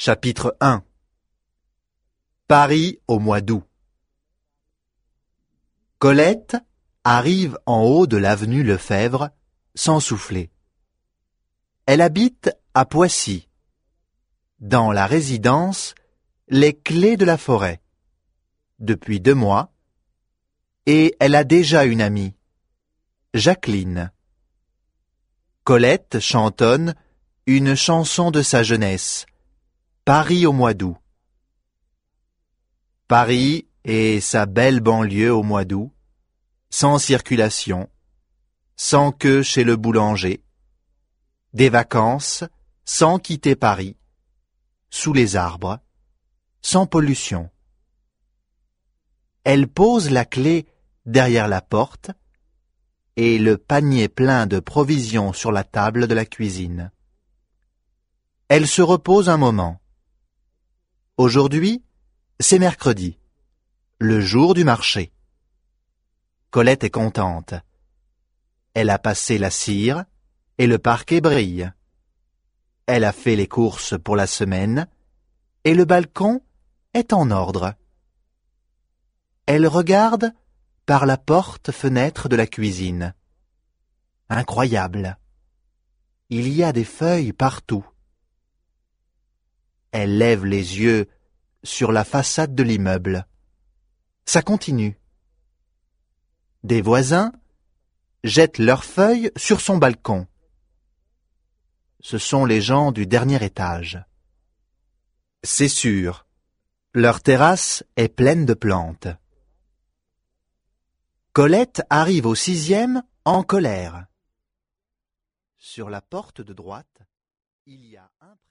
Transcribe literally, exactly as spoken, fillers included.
Chapitre un. Paris au mois d'août. Colette arrive en haut de l'avenue Lefebvre sans souffler. Elle habite à Poissy, dans la résidence Les Clés de la Forêt, depuis deux mois, et elle a déjà une amie, Jacqueline. Colette chantonne une chanson de sa jeunesse, Paris au mois d'août. Paris et sa belle banlieue au mois d'août, sans circulation, sans queue chez le boulanger, des vacances sans quitter Paris, sous les arbres, sans pollution. Elle pose la clé derrière la porte et le panier plein de provisions sur la table de la cuisine. Elle se repose un moment. Aujourd'hui, c'est mercredi, le jour du marché. Colette est contente. Elle a passé la cire et le parquet brille. Elle a fait les courses pour la semaine et le balcon est en ordre. Elle regarde par la porte-fenêtre de la cuisine. Incroyable! Il y a des feuilles partout. Elle lève les yeux sur la façade de l'immeuble. Ça continue. Des voisins jettent leurs feuilles sur son balcon. Ce sont les gens du dernier étage. C'est sûr, leur terrasse est pleine de plantes. Colette arrive au sixième en colère. Sur la porte de droite, il y a un